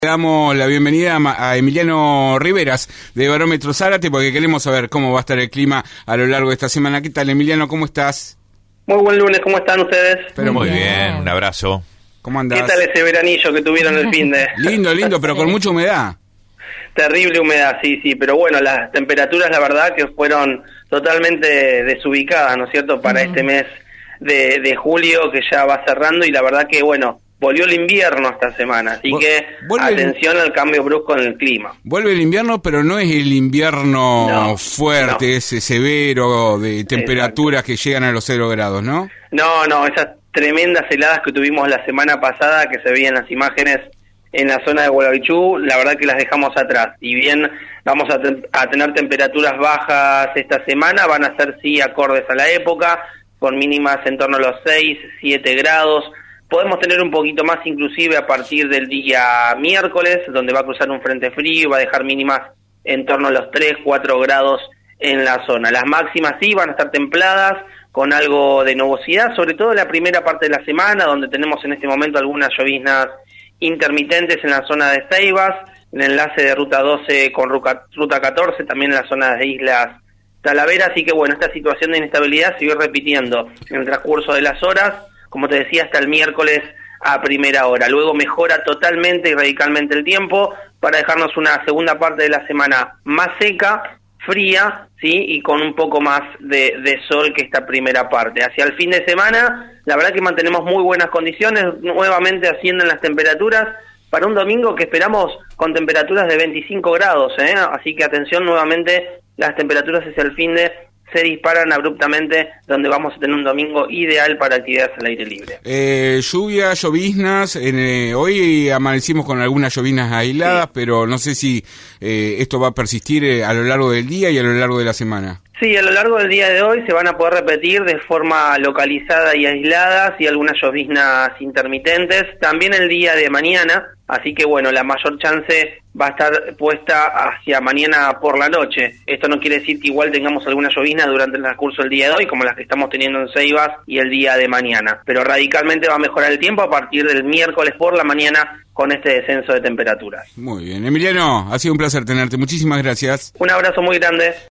Le damos la bienvenida a Emiliano Riveras de Barómetro Zárate porque queremos saber cómo va a estar el clima a lo largo de esta semana. ¿Qué tal, Emiliano? ¿Cómo estás? Muy buen lunes, ¿cómo están ustedes? Pero muy bien, un abrazo. ¿Cómo andás? ¿Qué tal ese veranillo que tuvieron el fin de? Lindo, pero con mucha humedad. Terrible humedad, sí, pero bueno, las temperaturas la verdad que fueron totalmente desubicadas, ¿no es cierto?, para este mes de julio que ya va cerrando y la verdad que, bueno, volvió el invierno esta semana, así que atención al cambio brusco en el clima. Vuelve el invierno, pero no es el invierno fuerte, ese severo de temperaturas que llegan a los 0 grados, ¿no? No, esas tremendas heladas que tuvimos la semana pasada, que se veían las imágenes en la zona de Gualeguaychú, la verdad que las dejamos atrás. Y bien, vamos a tener temperaturas bajas esta semana, van a ser sí acordes a la época, con mínimas en torno a los 6, 7 grados. Podemos tener un poquito más inclusive a partir del día miércoles, donde va a cruzar un frente frío y va a dejar mínimas en torno a los 3, 4 grados en la zona. Las máximas sí van a estar templadas, con algo de nubosidad, sobre todo en la primera parte de la semana, donde tenemos en este momento algunas lloviznas intermitentes en la zona de Ceibas, en el enlace de Ruta 12 con Ruta 14, también en la zona de Islas Talavera, así que bueno, esta situación de inestabilidad se va repitiendo en el transcurso de las horas, como te decía, hasta el miércoles a primera hora. Luego mejora totalmente y radicalmente el tiempo para dejarnos una segunda parte de la semana más seca, fría, sí, y con un poco más de sol que esta primera parte. Hacia el fin de semana, la verdad que mantenemos muy buenas condiciones, nuevamente ascienden las temperaturas para un domingo que esperamos con temperaturas de 25 grados, así que atención, nuevamente las temperaturas hacia el fin de se disparan abruptamente, donde vamos a tener un domingo ideal para actividades al aire libre. Lloviznas, hoy amanecimos con algunas lloviznas aisladas, pero no sé si esto va a persistir a lo largo del día y a lo largo de la semana. Sí, a lo largo del día de hoy se van a poder repetir de forma localizada y aislada, y algunas lloviznas intermitentes, también el día de mañana, así que bueno, la mayor chance va a estar puesta hacia mañana por la noche. Esto no quiere decir que igual tengamos alguna llovizna durante el transcurso del día de hoy, como las que estamos teniendo en Ceibas y el día de mañana, pero radicalmente va a mejorar el tiempo a partir del miércoles por la mañana con este descenso de temperaturas. Muy bien, Emiliano, ha sido un placer tenerte, muchísimas gracias. Un abrazo muy grande.